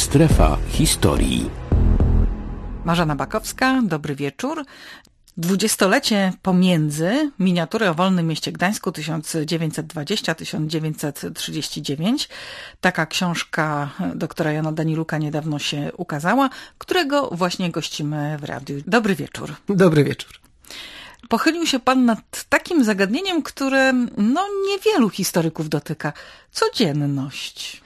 Strefa historii. Marzena Bakowska, dobry wieczór. 20-lecie pomiędzy miniatury o Wolnym Mieście Gdańsku 1920-1939. Taka książka doktora Jana Daniluka niedawno się ukazała, którego właśnie gościmy w radiu. Dobry wieczór. Dobry wieczór. Pochylił się pan nad takim zagadnieniem, które niewielu historyków dotyka. Codzienność.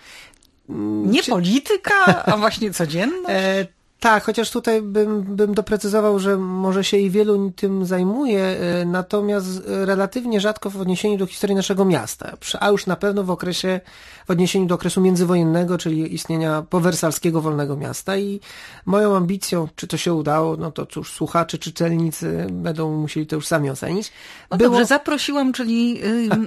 Nie polityka, a właśnie codzienność. Tak, chociaż tutaj bym doprecyzował, że może się i wielu tym zajmuje, natomiast relatywnie rzadko w odniesieniu do historii naszego miasta, a już na pewno w odniesieniu do okresu międzywojennego, czyli istnienia powersalskiego Wolnego Miasta. I moją ambicją, czy to się udało, no to cóż, słuchacze, czytelnicy będą musieli to już sami ocenić. Dobrze, zaprosiłam, czyli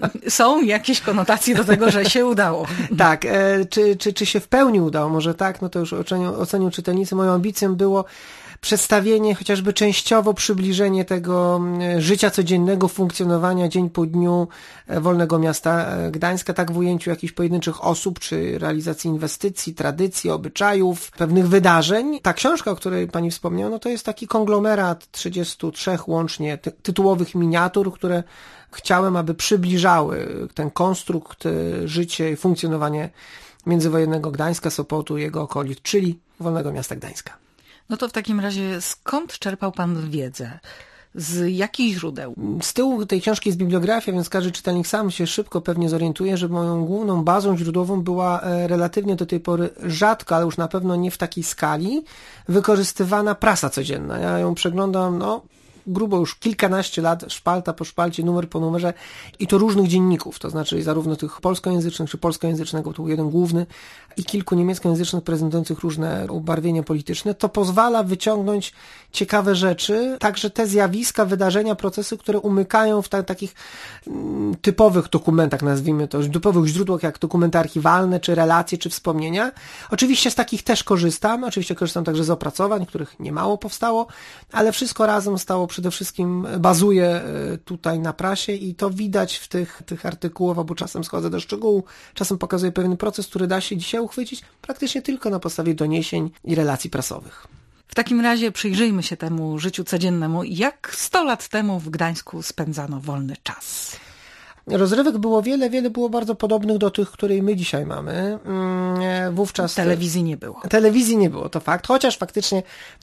są jakieś konotacje do tego, że się udało. Tak, czy się w pełni udało, może tak, no to już ocenią czytelnicy. Moją ambicją było przedstawienie, chociażby częściowo przybliżenie tego życia codziennego, funkcjonowania dzień po dniu Wolnego Miasta Gdańska, tak w ujęciu jakichś pojedynczych osób, czy realizacji inwestycji, tradycji, obyczajów, pewnych wydarzeń. Ta książka, o której pani wspomniała, no to jest taki konglomerat 33 łącznie tytułowych miniatur, które chciałem, aby przybliżały ten konstrukt, życie i funkcjonowanie międzywojennego Gdańska, Sopotu i jego okolic, czyli Wolnego Miasta Gdańska. No to w takim razie skąd czerpał pan wiedzę? Z jakich źródeł? Z tyłu tej książki jest bibliografia, więc każdy czytelnik sam się szybko pewnie zorientuje, że moją główną bazą źródłową była relatywnie do tej pory rzadko, ale już na pewno nie w takiej skali, wykorzystywana prasa codzienna. Ja ją przeglądam, grubo już kilkanaście lat, szpalta po szpalcie, numer po numerze i to różnych dzienników, to znaczy zarówno tych polskojęzycznych czy polskojęzycznego, to był jeden główny, i kilku niemieckojęzycznych prezentujących różne ubarwienia polityczne. To pozwala wyciągnąć ciekawe rzeczy, także te zjawiska, wydarzenia, procesy, które umykają w takich typowych dokumentach, nazwijmy to, typowych źródłach jak dokumenty archiwalne, czy relacje, czy wspomnienia. Oczywiście z takich też korzystam, korzystam także z opracowań, których niemało powstało, ale wszystko razem przede wszystkim bazuje tutaj na prasie i to widać w tych artykułach, bo czasem schodzę do szczegółu, czasem pokazuję pewien proces, który da się dzisiaj uchwycić praktycznie tylko na podstawie doniesień i relacji prasowych. W takim razie przyjrzyjmy się temu życiu codziennemu. Jak 100 lat temu w Gdańsku spędzano wolny czas? Rozrywek było wiele było bardzo podobnych do tych, które my dzisiaj mamy. Wówczas telewizji nie było. Telewizji nie było, to fakt. Chociaż faktycznie w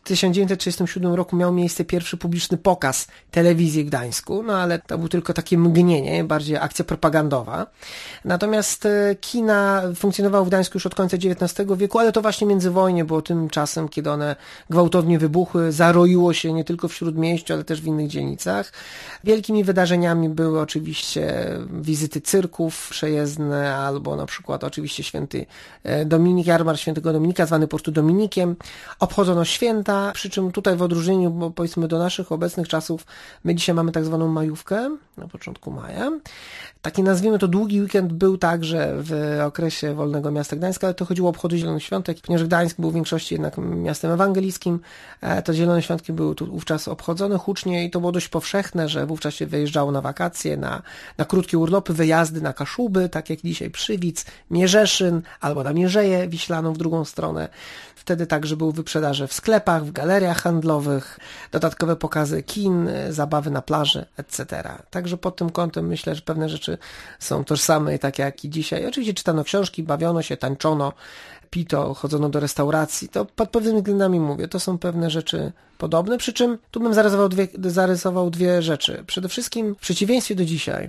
1937 roku miał miejsce pierwszy publiczny pokaz telewizji w Gdańsku, ale to było tylko takie mgnienie, bardziej akcja propagandowa. Natomiast kina funkcjonowały w Gdańsku już od końca XIX wieku, ale to właśnie międzywojnie było tym czasem, kiedy one gwałtownie wybuchły, zaroiło się nie tylko w Śródmieściu, ale też w innych dzielnicach. Wielkimi wydarzeniami były oczywiście wizyty cyrków przejezdne, albo na przykład oczywiście Święty Dominik, jarmark Świętego Dominika, zwany po prostu Dominikiem. Obchodzono święta, przy czym tutaj w odróżnieniu, bo powiedzmy do naszych obecnych czasów, my dzisiaj mamy tak zwaną majówkę na początku maja. Taki, nazwijmy to, długi weekend był także w okresie Wolnego Miasta Gdańska, ale to chodziło o obchody Zielonych Świątek, ponieważ Gdańsk był w większości jednak miastem ewangelickim, to Zielone Świątki były tu wówczas obchodzone hucznie i to było dość powszechne, że wówczas się wyjeżdżało na wakacje, na krótkie urlopy, wyjazdy na Kaszuby, tak jak dzisiaj Przywic, Mierzeszyn, albo na Mierzeję Wiślaną w drugą stronę. Wtedy także były wyprzedaże w sklepach, w galeriach handlowych, dodatkowe pokazy kin, zabawy na plaży, etc. Także pod tym kątem myślę, że pewne rzeczy są tożsame, tak jak i dzisiaj. Oczywiście czytano książki, bawiono się, tańczono, pito, chodzono do restauracji. To pod pewnymi względami mówię, to są pewne rzeczy podobne, przy czym tu bym zarysował dwie rzeczy. Przede wszystkim w przeciwieństwie do dzisiaj,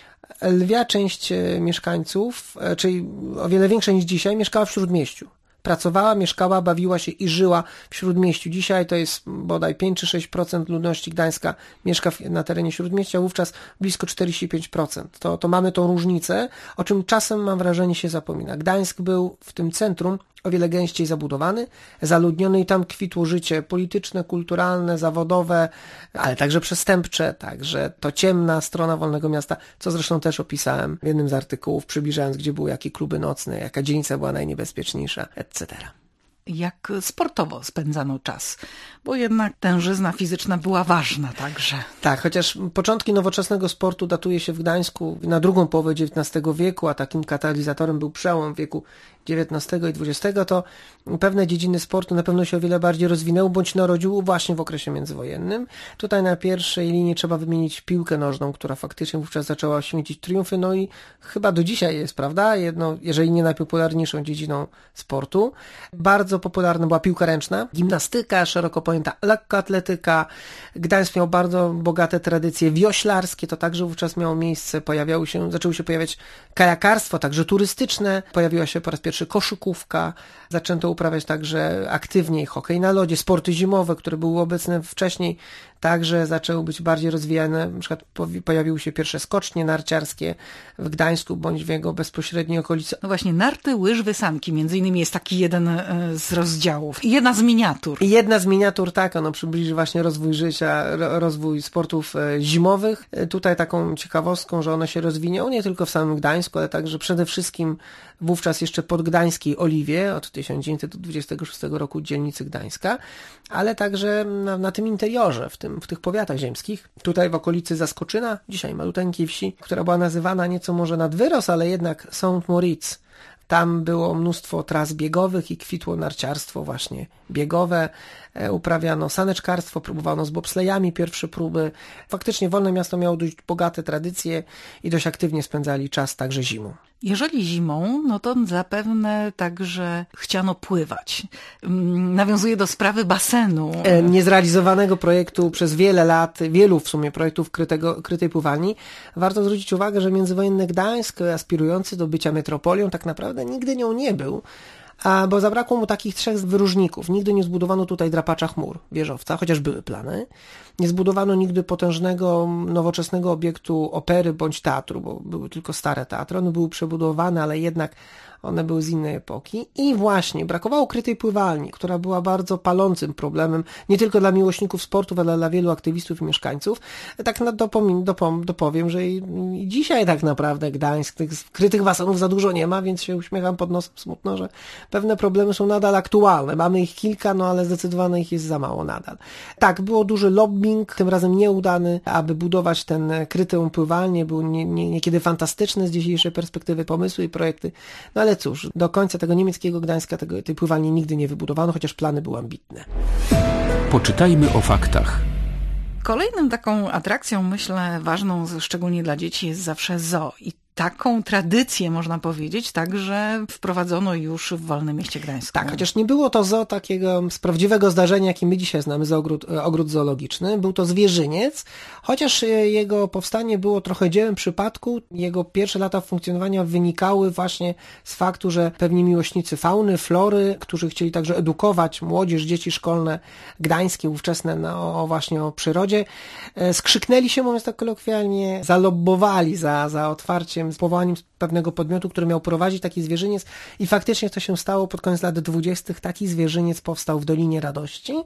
lwia część mieszkańców, czyli o wiele większa niż dzisiaj, mieszkała w Śródmieściu. Pracowała, mieszkała, bawiła się i żyła w Śródmieściu. Dzisiaj to jest bodaj 5 czy 6% ludności Gdańska mieszka na terenie Śródmieścia, wówczas blisko 45%. To mamy tą różnicę, o czym czasem, mam wrażenie, się zapomina. Gdańsk był w tym centrum o wiele gęściej zabudowany, zaludniony i tam kwitło życie polityczne, kulturalne, zawodowe, ale także przestępcze, także to ciemna strona Wolnego Miasta, co zresztą też opisałem w jednym z artykułów, przybliżając, gdzie były jakie kluby nocne, jaka dzielnica była najniebezpieczniejsza, etc. Jak sportowo spędzano czas, bo jednak tężyzna fizyczna była ważna także. Tak, chociaż początki nowoczesnego sportu datuje się w Gdańsku na drugą połowę XIX wieku, a takim katalizatorem był przełom wieku XIX i XX, to pewne dziedziny sportu na pewno się o wiele bardziej rozwinęły, bądź narodziły właśnie w okresie międzywojennym. Tutaj na pierwszej linii trzeba wymienić piłkę nożną, która faktycznie wówczas zaczęła święcić triumfy, no i chyba do dzisiaj jest, prawda, jedną, jeżeli nie najpopularniejszą dziedziną sportu. Bardzo popularna była piłka ręczna, gimnastyka, szeroko pojęta lekkoatletyka. Gdańsk miał bardzo bogate tradycje wioślarskie, to także wówczas miało miejsce, zaczęły się pojawiać kajakarstwo, także turystyczne, pojawiła się po raz pierwszy koszykówka, zaczęto uprawiać także aktywniej hokej na lodzie, sporty zimowe, które były obecne wcześniej, także zaczęły być bardziej rozwijane, na przykład pojawiły się pierwsze skocznie narciarskie w Gdańsku, bądź w jego bezpośredniej okolicy. No właśnie, narty, łyżwy, sanki, między innymi jest taki jeden z rozdziałów. Jedna z miniatur. Jedna z miniatur, tak, ono przybliży właśnie rozwój życia, rozwój sportów zimowych. Tutaj taką ciekawostką, że one się rozwinęły nie tylko w samym Gdańsku, ale także przede wszystkim wówczas jeszcze podgdańskiej Oliwie, od 1926 roku dzielnicy Gdańska, ale także na tym interiorze, w tych powiatach ziemskich. Tutaj w okolicy Zaskoczyna, dzisiaj maluteńkiej wsi, która była nazywana nieco może nad wyrost, ale jednak Saint-Moritz. Tam było mnóstwo tras biegowych i kwitło narciarstwo właśnie biegowe. Uprawiano saneczkarstwo, próbowano z bobslejami pierwsze próby. Faktycznie Wolne Miasto miało dość bogate tradycje i dość aktywnie spędzali czas także zimą. Jeżeli zimą, no to zapewne także chciano pływać. Nawiązuje do sprawy basenu. Niezrealizowanego projektu przez wiele lat, wielu w sumie projektów krytej pływalni. Warto zwrócić uwagę, że międzywojenny Gdańsk, aspirujący do bycia metropolią, tak naprawdę nigdy nią nie był. Bo zabrakło mu takich trzech wyróżników. Nigdy nie zbudowano tutaj drapacza chmur, wieżowca, chociaż były plany. Nie zbudowano nigdy potężnego, nowoczesnego obiektu opery bądź teatru, bo były tylko stare teatry. One były przebudowane, ale jednak one były z innej epoki. I właśnie brakowało krytej pływalni, która była bardzo palącym problemem, nie tylko dla miłośników sportów, ale dla wielu aktywistów i mieszkańców. Tak dopowiem, że i dzisiaj tak naprawdę Gdańsk tych krytych basenów za dużo nie ma, więc się uśmiecham pod nosem smutno, że pewne problemy są nadal aktualne. Mamy ich kilka, no ale zdecydowanie ich jest za mało nadal. Tak, było duży lobbying, tym razem nieudany, aby budować ten krytą pływalnię. Był niekiedy fantastyczny z dzisiejszej perspektywy pomysły i projekty, no ale cóż, do końca tego niemieckiego Gdańska tej pływalni nigdy nie wybudowano, chociaż plany były ambitne. Poczytajmy o faktach. Kolejną taką atrakcją, myślę, ważną szczególnie dla dzieci jest zawsze zoo. I taką tradycję, można powiedzieć, także wprowadzono już w Wolnym Mieście Gdańsku. Tak, chociaż nie było to zoo takiego z prawdziwego zdarzenia, jaki my dzisiaj znamy, ogród zoologiczny. Był to zwierzyniec, chociaż jego powstanie było trochę dziełem przypadku. Jego pierwsze lata funkcjonowania wynikały właśnie z faktu, że pewni miłośnicy fauny, flory, którzy chcieli także edukować młodzież, dzieci szkolne gdańskie, ówczesne, właśnie o przyrodzie, skrzyknęli się, mówiąc tak kolokwialnie, zalobbowali za otwarciem, z powołaniem pewnego podmiotu, który miał prowadzić taki zwierzyniec i faktycznie to się stało pod koniec lat 20. Taki zwierzyniec powstał w Dolinie Radości,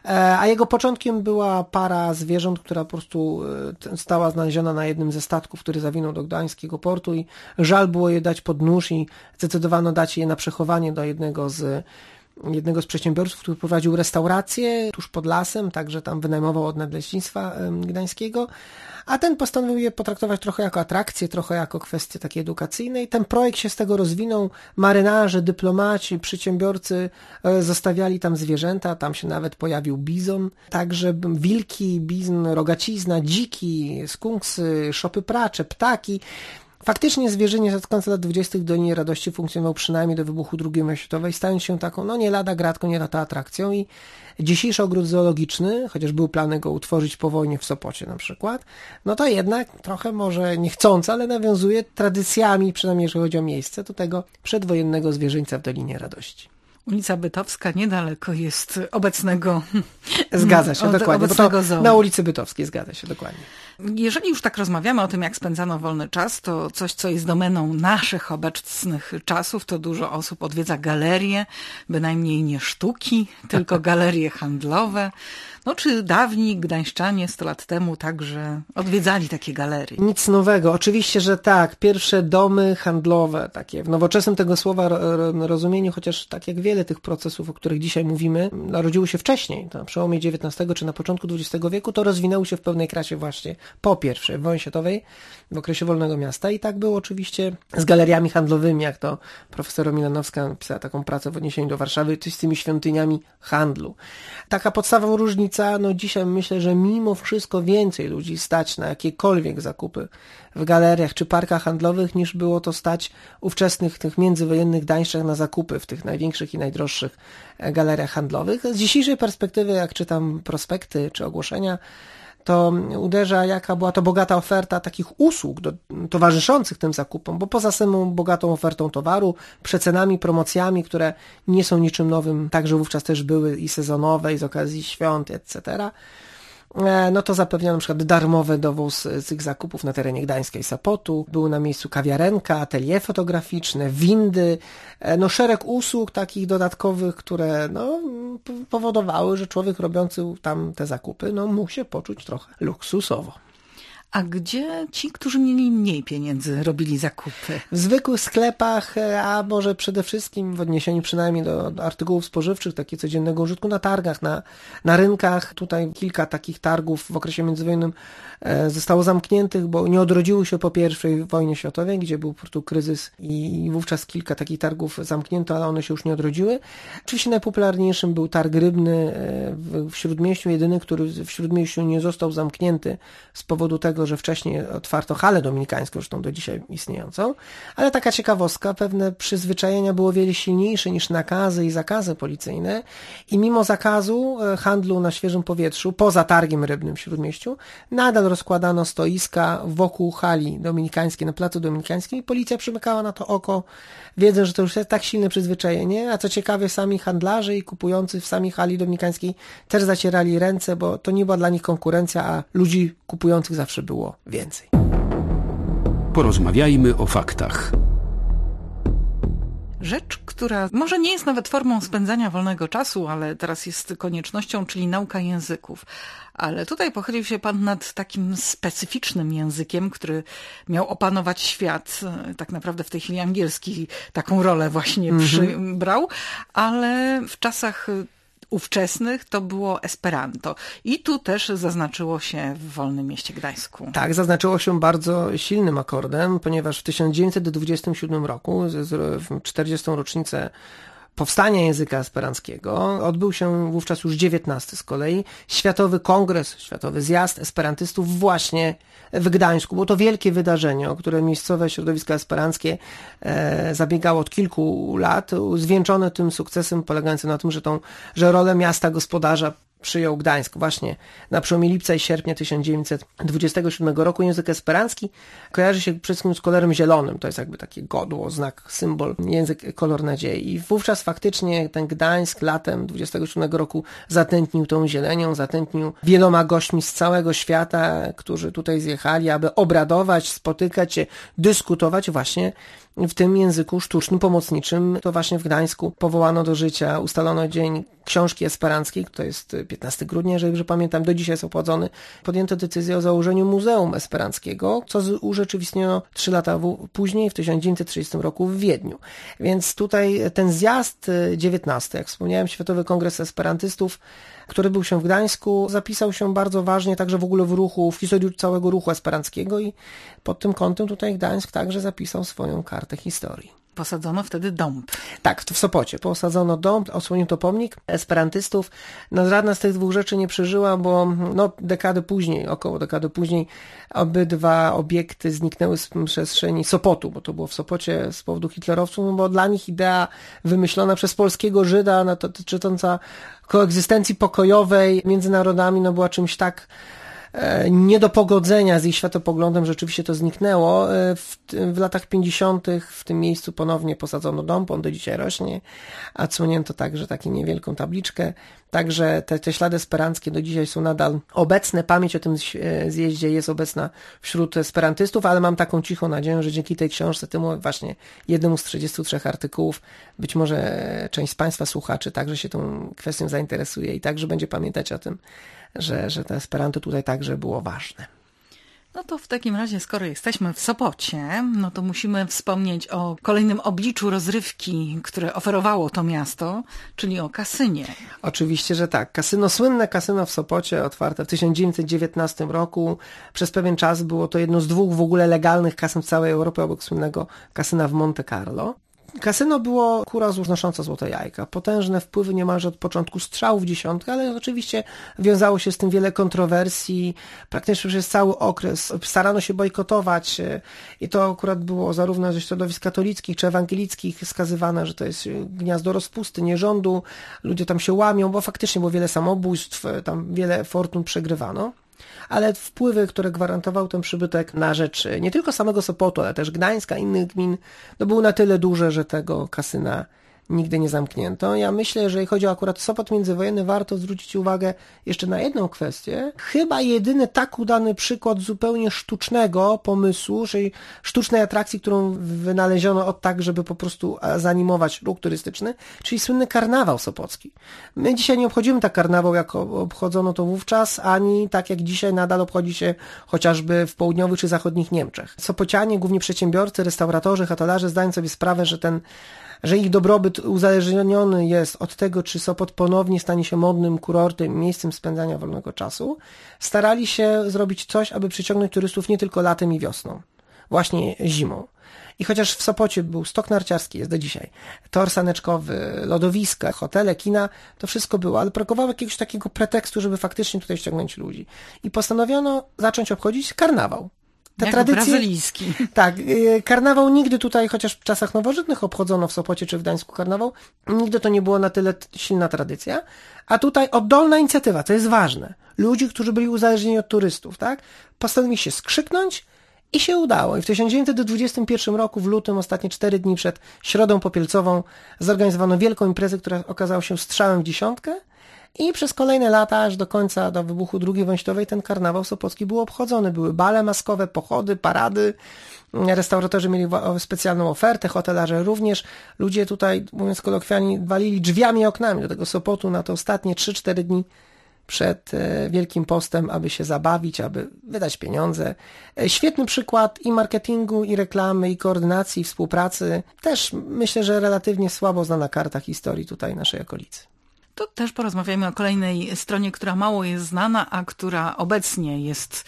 a jego początkiem była para zwierząt, która po prostu stała znaleziona na jednym ze statków, który zawinął do gdańskiego portu i żal było je dać pod nóż i zdecydowano dać je na przechowanie do jednego z przedsiębiorców, który prowadził restaurację tuż pod lasem, także tam wynajmował od Nadleśnictwa Gdańskiego, a ten postanowił je potraktować trochę jako atrakcję, trochę jako kwestię takiej edukacyjnej. Ten projekt się z tego rozwinął, marynarze, dyplomaci, przedsiębiorcy zostawiali tam zwierzęta, tam się nawet pojawił bizon, także wilki, bizon, rogacizna, dziki, skunksy, szopy pracze, ptaki. Faktycznie zwierzyniec od końca lat 20. w Dolinie Radości funkcjonował przynajmniej do wybuchu II wojny światowej, stając się taką, nie lada gratką, nie lada atrakcją i dzisiejszy ogród zoologiczny, chociaż był plany go utworzyć po wojnie w Sopocie na przykład, no to jednak trochę może niechcąco, ale nawiązuje tradycjami, przynajmniej jeżeli chodzi o miejsce, do tego przedwojennego zwierzyńca w Dolinie Radości. Ulica Bytowska niedaleko jest obecnego... Zgadza się, dokładnie, bo to na ulicy Bytowskiej, zgadza się, dokładnie. Jeżeli już tak rozmawiamy o tym, jak spędzano wolny czas, to coś, co jest domeną naszych obecnych czasów, to dużo osób odwiedza galerie, bynajmniej nie sztuki, tylko galerie handlowe. No czy dawni gdańszczanie 100 lat temu także odwiedzali takie galerie? Nic nowego. Oczywiście, że tak. Pierwsze domy handlowe, takie w nowoczesnym tego słowa rozumieniu, chociaż tak jak wiele wiele tych procesów, o których dzisiaj mówimy, narodziły się wcześniej, na przełomie XIX czy na początku XX wieku, to rozwinęły się w pełnej krasie właśnie po I wojnie światowej, w okresie wolnego miasta i tak było oczywiście z galeriami handlowymi, jak to profesor Milanowska napisała taką pracę w odniesieniu do Warszawy, coś z tymi świątyniami handlu. Taka podstawowa różnica, dzisiaj myślę, że mimo wszystko więcej ludzi stać na jakiekolwiek zakupy w galeriach czy parkach handlowych, niż było to stać ówczesnych tych międzywojennych Gdańszczech na zakupy w tych największych i najdroższych galeriach handlowych. Z dzisiejszej perspektywy, jak czytam prospekty czy ogłoszenia, to uderza, jaka była to bogata oferta takich usług towarzyszących tym zakupom, bo poza samą bogatą ofertą towaru, przecenami, promocjami, które nie są niczym nowym, także wówczas też były i sezonowe, i z okazji świąt, etc., to zapewniano na przykład darmowy dowóz z tych zakupów na terenie Gdańska i Sopotu. Były na miejscu kawiarenka, atelier fotograficzne, windy, szereg usług takich dodatkowych, które powodowały, że człowiek robiący tam te zakupy mógł się poczuć trochę luksusowo. A gdzie ci, którzy mieli mniej pieniędzy, robili zakupy? W zwykłych sklepach, a może przede wszystkim w odniesieniu przynajmniej do artykułów spożywczych, takiego codziennego użytku, na targach, na rynkach. Tutaj kilka takich targów w okresie międzywojennym zostało zamkniętych, bo nie odrodziły się po I wojnie światowej, gdzie był po prostu kryzys i wówczas kilka takich targów zamknięto, ale one się już nie odrodziły. Oczywiście najpopularniejszym był targ rybny w Śródmieściu, jedyny, który w Śródmieściu nie został zamknięty z powodu tego, że wcześniej otwarto halę dominikańską, zresztą do dzisiaj istniejącą, ale taka ciekawostka, pewne przyzwyczajenia było wiele silniejsze niż nakazy i zakazy policyjne i mimo zakazu handlu na świeżym powietrzu, poza targiem rybnym w Śródmieściu, nadal rozkładano stoiska wokół hali dominikańskiej, na placu dominikańskim i policja przymykała na to oko, wiedząc, że to już jest tak silne przyzwyczajenie, a co ciekawe, sami handlarze i kupujący w samej hali dominikańskiej też zacierali ręce, bo to nie była dla nich konkurencja, a ludzi kupujących zawsze było więcej. Porozmawiajmy o faktach. Rzecz, która może nie jest nawet formą spędzania wolnego czasu, ale teraz jest koniecznością, czyli nauka języków. Ale tutaj pochylił się pan nad takim specyficznym językiem, który miał opanować świat. Tak naprawdę w tej chwili angielski taką rolę właśnie przybrał, ale w czasach ówczesnych to było Esperanto. I tu też zaznaczyło się w Wolnym Mieście Gdańsku. Tak, zaznaczyło się bardzo silnym akordem, ponieważ w 1927 roku, w 40. rocznicę powstania języka esperanckiego, odbył się wówczas już 19 z kolei Światowy Kongres, Światowy Zjazd Esperantystów właśnie w Gdańsku. Było to wielkie wydarzenie, o które miejscowe środowisko esperanckie zabiegało od kilku lat, zwieńczone tym sukcesem polegającym na tym, że rolę miasta gospodarza przyjął Gdańsk. Właśnie na przełomie lipca i sierpnia 1927 roku język esperancki kojarzy się przede wszystkim z kolorem zielonym. To jest jakby takie godło, znak, symbol, język, kolor nadziei. I wówczas faktycznie ten Gdańsk latem 27 roku zatętnił tą zielenią, zatętnił wieloma gośćmi z całego świata, którzy tutaj zjechali, aby obradować, spotykać się, dyskutować właśnie w tym języku sztucznym, pomocniczym. To właśnie w Gdańsku powołano do życia, ustalono dzień książki esperanckiej, to jest 15 grudnia, jeżeli dobrze pamiętam, do dzisiaj jest obchodzony. Podjęto decyzję o założeniu Muzeum Esperanckiego, co urzeczywistniono 3 lata później, w 1930 roku w Wiedniu. Więc tutaj ten zjazd 19, jak wspomniałem, Światowy Kongres Esperantystów, który był się w Gdańsku, zapisał się bardzo ważnie także w ogóle w historii całego ruchu esperanckiego i pod tym kątem tutaj Gdańsk także zapisał swoją kartę historii. Posadzono wtedy dąb. Tak, w Sopocie. Posadzono dąb, osłonięto pomnik esperantystów. Żadna z tych dwóch rzeczy nie przeżyła, bo około dekady później obydwa obiekty zniknęły z przestrzeni Sopotu, bo to było w Sopocie z powodu hitlerowców, bo dla nich idea wymyślona przez polskiego Żyda, dotycząca koegzystencji pokojowej między narodami, była czymś tak nie do pogodzenia z ich światopoglądem, rzeczywiście to zniknęło. W latach 50. w tym miejscu ponownie posadzono dąb, on do dzisiaj rośnie, a odsłonięto także taką niewielką tabliczkę. Także te ślady esperanckie do dzisiaj są nadal obecne. Pamięć o tym zjeździe jest obecna wśród esperantystów, ale mam taką cichą nadzieję, że dzięki tej książce, temu właśnie jednemu z 33 artykułów, być może część z Państwa słuchaczy także się tą kwestią zainteresuje i także będzie pamiętać o tym, że to Esperanto tutaj także było ważne. No to w takim razie, skoro jesteśmy w Sopocie, no to musimy wspomnieć o kolejnym obliczu rozrywki, które oferowało to miasto, czyli o kasynie. Oczywiście, że tak. Słynne kasyno w Sopocie, otwarte w 1919 roku. Przez pewien czas było to jedno z 2 w ogóle legalnych kasyn w całej Europie, obok słynnego kasyna w Monte Carlo. Kasyno było kura znosząca złote jajka. Potężne wpływy niemalże od początku strzałów dziesiątkę, ale oczywiście wiązało się z tym wiele kontrowersji. Praktycznie przez cały okres starano się bojkotować i to akurat było zarówno ze środowisk katolickich czy ewangelickich skazywane, że to jest gniazdo rozpusty, nierządu. Ludzie tam się łamią, bo faktycznie było wiele samobójstw, tam wiele fortun przegrywano. Ale wpływy, które gwarantował ten przybytek na rzecz nie tylko samego Sopotu, ale też Gdańska, innych gmin, no były na tyle duże, że tego kasyna nigdy nie zamknięto. Ja myślę, że jeżeli chodzi o akurat Sopot międzywojenny, warto zwrócić uwagę jeszcze na jedną kwestię. Chyba jedyny tak udany przykład zupełnie sztucznego pomysłu, czyli sztucznej atrakcji, którą wynaleziono tak, żeby po prostu zanimować ruch turystyczny, czyli słynny karnawał sopocki. My dzisiaj nie obchodzimy tak karnawał, jak obchodzono to wówczas, ani tak jak dzisiaj nadal obchodzi się chociażby w południowych czy zachodnich Niemczech. Sopocianie, głównie przedsiębiorcy, restauratorzy, hotelarze zdają sobie sprawę, że ich dobrobyt uzależniony jest od tego, czy Sopot ponownie stanie się modnym kurortem, miejscem spędzania wolnego czasu, starali się zrobić coś, aby przyciągnąć turystów nie tylko latem i wiosną, właśnie zimą. I chociaż w Sopocie był stok narciarski, jest do dzisiaj, tor saneczkowy, lodowiska, hotele, kina, to wszystko było, ale brakowało jakiegoś takiego pretekstu, żeby faktycznie tutaj ściągnąć ludzi. I postanowiono zacząć obchodzić karnawał. Te tradycje, brazylijski. Tak, karnawał nigdy tutaj, chociaż w czasach nowożytnych obchodzono w Sopocie czy w Gdańsku karnawał, nigdy to nie było na tyle silna tradycja, a tutaj oddolna inicjatywa, to jest ważne. Ludzi, którzy byli uzależnieni od turystów, tak, postanowili się skrzyknąć i się udało. I w 1921 roku, w lutym, ostatnie 4 dni przed Środą Popielcową, zorganizowano wielką imprezę, która okazała się strzałem w dziesiątkę. I przez kolejne lata, aż do końca, do wybuchu II wojny światowej, ten karnawał sopocki był obchodzony. Były bale maskowe, pochody, parady, restauratorzy mieli specjalną ofertę, hotelarze również. Ludzie tutaj, mówiąc kolokwialnie, walili drzwiami i oknami do tego Sopotu na te ostatnie 3-4 dni przed Wielkim Postem, aby się zabawić, aby wydać pieniądze. Świetny przykład i marketingu, i reklamy, i koordynacji, i współpracy. Też myślę, że relatywnie słabo znana karta historii tutaj naszej okolicy. To też porozmawiajmy o kolejnej stronie, która mało jest znana, a która obecnie jest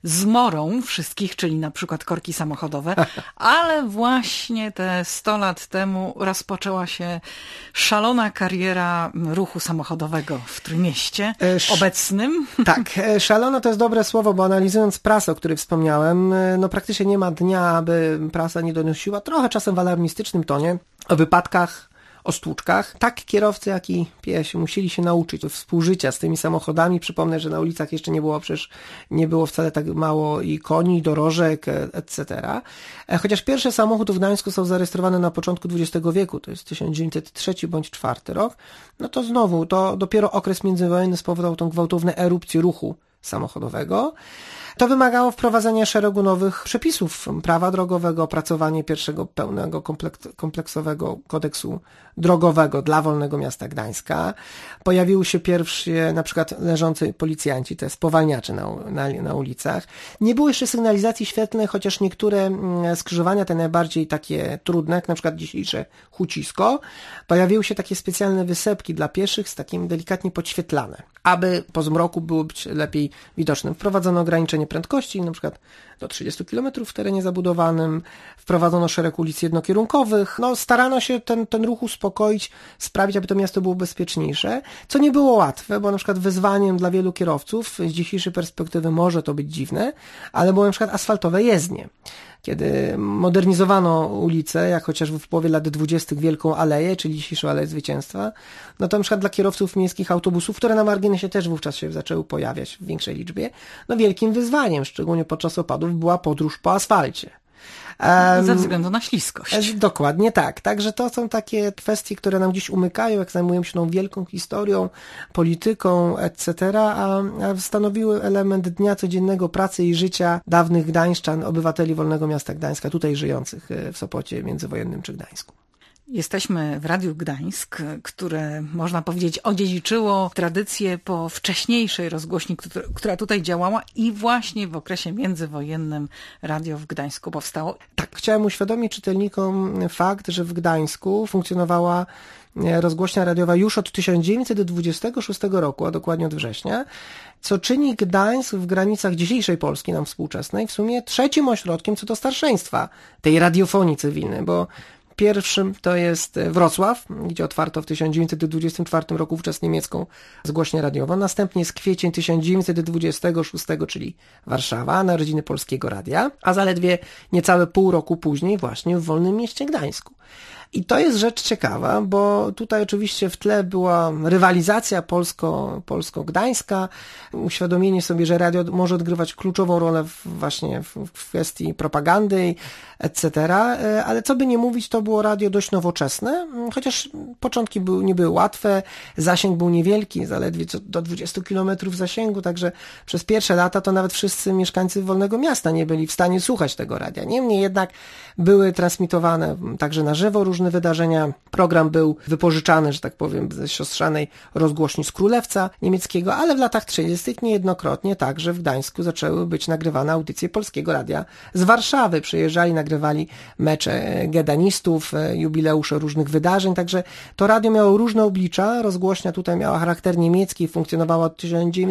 zmorą wszystkich, czyli na przykład korki samochodowe, ale właśnie te 100 lat temu rozpoczęła się szalona kariera ruchu samochodowego w Trójmieście obecnym. Tak, szalona to jest dobre słowo, bo analizując prasę, o której wspomniałem, no praktycznie nie ma dnia, aby prasa nie donosiła, trochę czasem w alarmistycznym tonie, o wypadkach, o stłuczkach. Tak kierowcy, jak i piesi musieli się nauczyć współżycia z tymi samochodami. Przypomnę, że na ulicach jeszcze nie było wcale tak mało i koni, dorożek, etc. Chociaż pierwsze samochody w Gdańsku są zarejestrowane na początku XX wieku, to jest 1903 bądź 1904 rok, no to znowu, to dopiero okres międzywojenny spowodował tą gwałtowną erupcję ruchu samochodowego. To wymagało wprowadzenia szeregu nowych przepisów prawa drogowego, opracowanie pierwszego pełnego kompleksowego kodeksu drogowego dla Wolnego Miasta Gdańska. Pojawiły się pierwsze, na przykład leżący policjanci, te spowalniacze na ulicach. Nie było jeszcze sygnalizacji świetlnej, chociaż niektóre skrzyżowania, te najbardziej takie trudne, jak na przykład dzisiejsze Hucisko, pojawiły się takie specjalne wysepki dla pieszych z takim delikatnie podświetlane, aby po zmroku było być lepiej widocznym. Wprowadzono ograniczenie prędkości, na przykład do 30 km w terenie zabudowanym, wprowadzono szereg ulic jednokierunkowych, no starano się ten ruch uspokoić, sprawić, aby to miasto było bezpieczniejsze, co nie było łatwe, bo na przykład wyzwaniem dla wielu kierowców, z dzisiejszej perspektywy może to być dziwne, ale były na przykład asfaltowe jezdnie. Kiedy modernizowano ulicę, jak chociażby w połowie lat 20. Wielką Aleję, czyli dzisiejszą Aleję Zwycięstwa, no to na przykład dla kierowców miejskich autobusów, które na marginesie też wówczas się zaczęły pojawiać w większej liczbie, no wielkim wyzwaniem, szczególnie podczas opadów, była podróż po asfalcie. Ze względu na śliskość. Dokładnie tak. Także to są takie kwestie, które nam gdzieś umykają, jak zajmujemy się tą wielką historią, polityką, etc., a stanowiły element dnia codziennego pracy i życia dawnych gdańszczan, obywateli Wolnego Miasta Gdańska, tutaj żyjących w Sopocie międzywojennym czy Gdańsku. Jesteśmy w Radiu Gdańsk, które, można powiedzieć, odziedziczyło tradycję po wcześniejszej rozgłośni, która tutaj działała i właśnie w okresie międzywojennym radio w Gdańsku powstało. Tak, chciałem uświadomić czytelnikom fakt, że w Gdańsku funkcjonowała rozgłośnia radiowa już od 1926 roku, a dokładnie od września, co czyni Gdańsk w granicach dzisiejszej Polski, nam współczesnej, w sumie trzecim ośrodkiem co do starszeństwa tej radiofonii cywilnej, bo pierwszym to jest Wrocław, gdzie otwarto w 1924 roku wówczas niemiecką zgłośnię radiową. Następnie jest kwiecień 1926, czyli Warszawa, narodziny Polskiego Radia, a zaledwie niecałe pół roku później właśnie w Wolnym Mieście Gdańsku. I to jest rzecz ciekawa, bo tutaj oczywiście w tle była rywalizacja polsko-gdańska, uświadomienie sobie, że radio może odgrywać kluczową rolę właśnie w kwestii propagandy, etc. Ale co by nie mówić, to było radio dość nowoczesne, chociaż początki nie były łatwe, zasięg był niewielki, zaledwie do 20 km zasięgu, także przez pierwsze lata to nawet wszyscy mieszkańcy Wolnego Miasta nie byli w stanie słuchać tego radia. Niemniej jednak były transmitowane także na żywo różne wydarzenia. Program był wypożyczany, że tak powiem, ze siostrzanej rozgłośni z Królewca niemieckiego, ale w latach 30. niejednokrotnie także w Gdańsku zaczęły być nagrywane audycje Polskiego Radia z Warszawy. Przyjeżdżali, nagrywali mecze gedanistów, jubileusze różnych wydarzeń, także to radio miało różne oblicza. Rozgłośnia tutaj miała charakter niemiecki, funkcjonowała od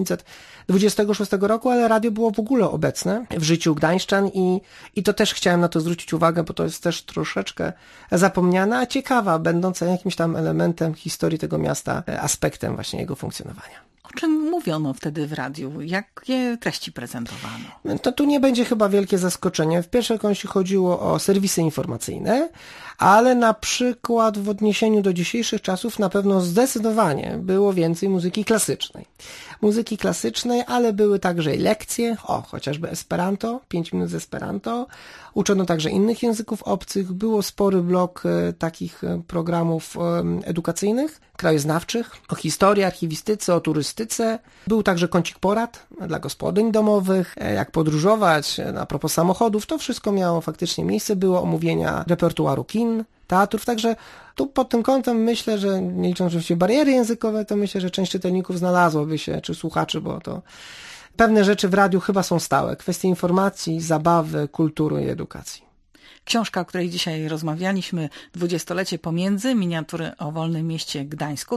1926 roku, ale radio było w ogóle obecne w życiu gdańszczan i to też chciałem na to zwrócić uwagę, bo to jest też troszeczkę zapomniana, a ciekawa, będąca jakimś tam elementem historii tego miasta, aspektem właśnie jego funkcjonowania. O czym mówiono wtedy w radiu? Jakie treści prezentowano? To tu nie będzie chyba wielkie zaskoczenie. W pierwszej kolejności chodziło o serwisy informacyjne, ale na przykład w odniesieniu do dzisiejszych czasów na pewno zdecydowanie było więcej muzyki klasycznej. Muzyki klasycznej, ale były także i lekcje, chociażby Esperanto, 5 minut z Esperanto. Uczono także innych języków obcych. Było spory blok takich programów edukacyjnych, krajoznawczych, o historii, archiwistyce, o turystyce. Był także kącik porad dla gospodyń domowych, jak podróżować, a propos samochodów. To wszystko miało faktycznie miejsce. Było omówienia repertuaru kin, teatrów, także tu pod tym kątem myślę, że nie licząc oczywiście bariery językowe, to myślę, że część czytelników znalazłoby się, czy słuchaczy, bo to pewne rzeczy w radiu chyba są stałe. Kwestie informacji, zabawy, kultury i edukacji. Książka, o której dzisiaj rozmawialiśmy, 20-lecie pomiędzy, miniatury o Wolnym Mieście Gdańsku,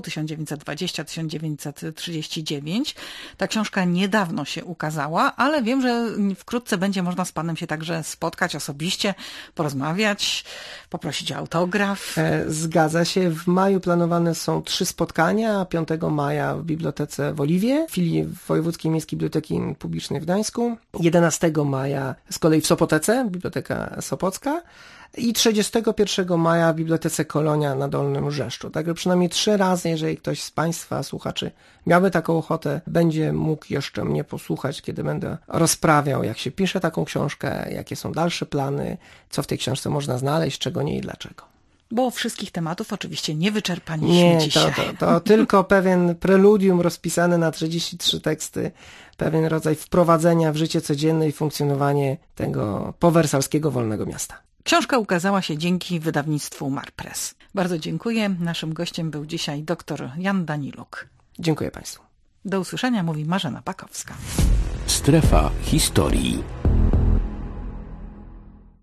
1920-1939. Ta książka niedawno się ukazała, ale wiem, że wkrótce będzie można z panem się także spotkać osobiście, porozmawiać, poprosić o autograf. Zgadza się. W maju planowane są 3 spotkania. 5 maja w Bibliotece w Oliwie, w filii Wojewódzkiej Miejskiej Biblioteki Publicznej w Gdańsku. 11 maja z kolei w Sopotece, Biblioteka Sopocka. I 31 maja w Bibliotece Kolonia na Dolnym Rzeszczu. Także przynajmniej 3 razy, jeżeli ktoś z Państwa słuchaczy miałby taką ochotę, będzie mógł jeszcze mnie posłuchać, kiedy będę rozprawiał, jak się pisze taką książkę, jakie są dalsze plany, co w tej książce można znaleźć, czego nie i dlaczego. Bo wszystkich tematów oczywiście nie wyczerpaliśmy dzisiaj. To tylko pewien preludium rozpisane na 33 teksty, pewien rodzaj wprowadzenia w życie codzienne i funkcjonowanie tego powersalskiego Wolnego Miasta. Książka ukazała się dzięki wydawnictwu Marpress. Bardzo dziękuję. Naszym gościem był dzisiaj dr Jan Daniluk. Dziękuję Państwu. Do usłyszenia, mówi Marzena Pakowska. Strefa historii.